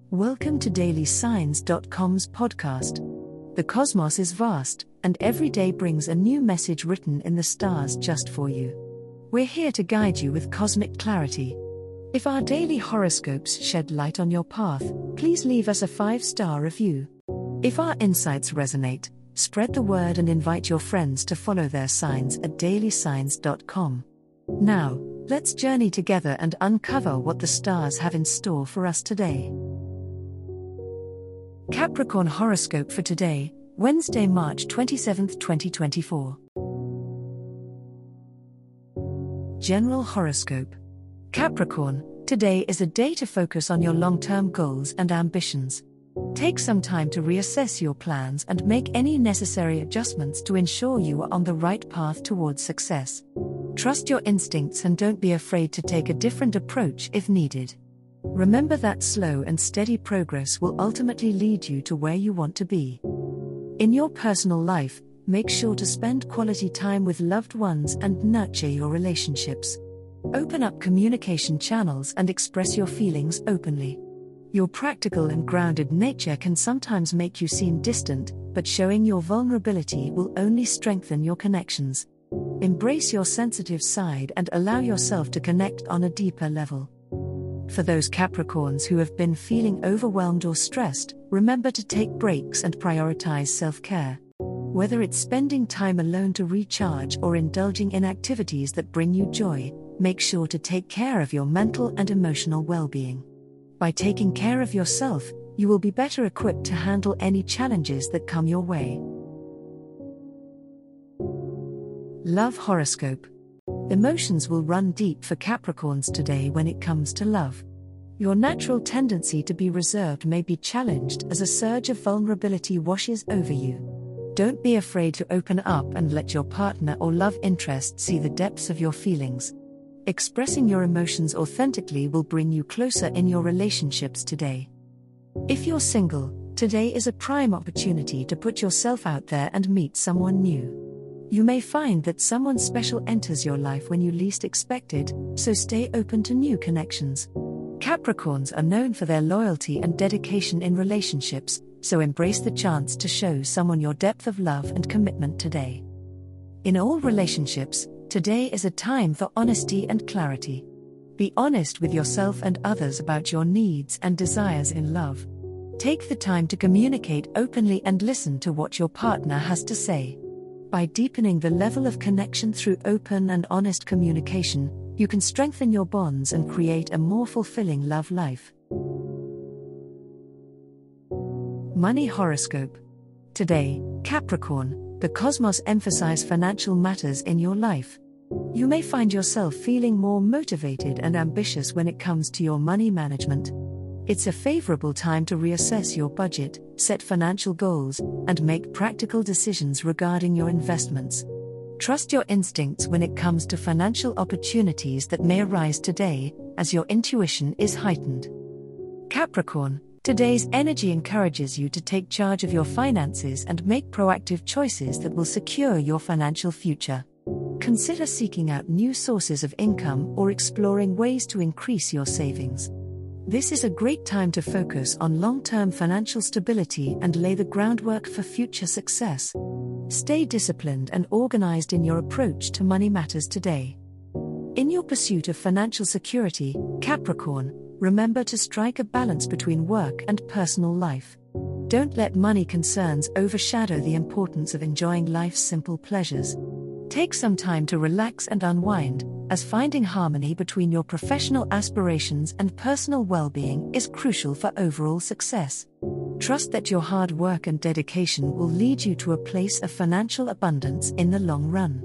Welcome to DailySigns.com's podcast. The cosmos is vast, and every day brings a new message written in the stars just for you. We're here to guide you with cosmic clarity. If our daily horoscopes shed light on your path, please leave us a 5-star review. If our insights resonate, spread the word and invite your friends to follow their signs at DailySigns.com. Now, let's journey together and uncover what the stars have in store for us today. Capricorn horoscope for today, Wednesday, March 27, 2024. General horoscope. Capricorn, today is a day to focus on your long-term goals and ambitions. Take some time to reassess your plans and make any necessary adjustments to ensure you are on the right path towards success. Trust your instincts and don't be afraid to take a different approach if needed. Remember that slow and steady progress will ultimately lead you to where you want to be. In your personal life, make sure to spend quality time with loved ones and nurture your relationships. Open up communication channels and express your feelings openly. Your practical and grounded nature can sometimes make you seem distant, but showing your vulnerability will only strengthen your connections. Embrace your sensitive side and allow yourself to connect on a deeper level. For those Capricorns who have been feeling overwhelmed or stressed, remember to take breaks and prioritize self-care. Whether it's spending time alone to recharge or indulging in activities that bring you joy, make sure to take care of your mental and emotional well-being. By taking care of yourself, you will be better equipped to handle any challenges that come your way. Love horoscope. Emotions will run deep for Capricorns today when it comes to love. Your natural tendency to be reserved may be challenged as a surge of vulnerability washes over you. Don't be afraid to open up and let your partner or love interest see the depths of your feelings. Expressing your emotions authentically will bring you closer in your relationships today. If you're single, today is a prime opportunity to put yourself out there and meet someone new. You may find that someone special enters your life when you least expect it, so stay open to new connections. Capricorns are known for their loyalty and dedication in relationships, so embrace the chance to show someone your depth of love and commitment today. In all relationships, today is a time for honesty and clarity. Be honest with yourself and others about your needs and desires in love. Take the time to communicate openly and listen to what your partner has to say. By deepening the level of connection through open and honest communication, you can strengthen your bonds and create a more fulfilling love life. Money horoscope. Today, Capricorn, the cosmos emphasize financial matters in your life. You may find yourself feeling more motivated and ambitious when it comes to your money management. It's a favorable time to reassess your budget, set financial goals, and make practical decisions regarding your investments. Trust your instincts when it comes to financial opportunities that may arise today, as your intuition is heightened. Capricorn, today's energy encourages you to take charge of your finances and make proactive choices that will secure your financial future. Consider seeking out new sources of income or exploring ways to increase your savings. This is a great time to focus on long-term financial stability and lay the groundwork for future success. Stay disciplined and organized in your approach to money matters today. In your pursuit of financial security, Capricorn, remember to strike a balance between work and personal life. Don't let money concerns overshadow the importance of enjoying life's simple pleasures. Take some time to relax and unwind, as finding harmony between your professional aspirations and personal well-being is crucial for overall success. Trust that your hard work and dedication will lead you to a place of financial abundance in the long run.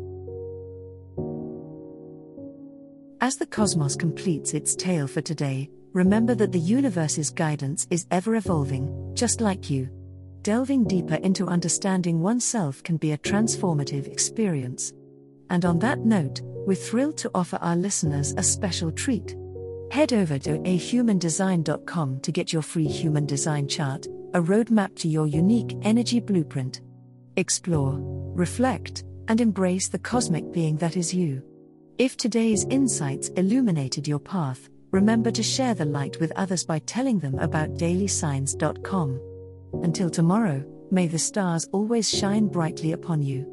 As the cosmos completes its tale for today, remember that the universe's guidance is ever evolving, just like you. Delving deeper into understanding oneself can be a transformative experience. And on that note, we're thrilled to offer our listeners a special treat. Head over to ahumandesign.com to get your free human design chart, a roadmap to your unique energy blueprint. Explore, reflect, and embrace the cosmic being that is you. If today's insights illuminated your path, Remember to share the light with others by telling them about dailysigns.com. Until tomorrow, may the stars always shine brightly upon you.